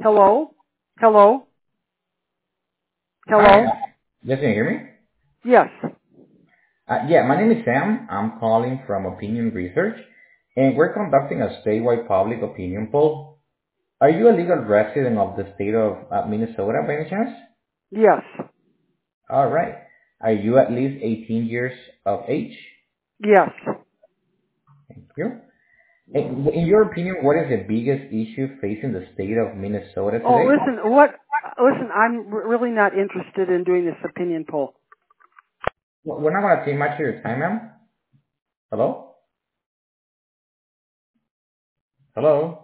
Hello? Hello? Hi. Hello? Yes, can you hear me? Yes. Yeah, my name is Sam. I'm calling from Opinion Research, and we're conducting a statewide public opinion poll. Are you a legal resident of the state of Minnesota by any chance? Yes. All right. Are you at least 18 years of age? Yes. Thank you. In your opinion, what is the biggest issue facing the state of Minnesota Oh, today? listen, I'm really not interested in doing this opinion poll. We're not going to take much of your time, ma'am. Hello? Hello?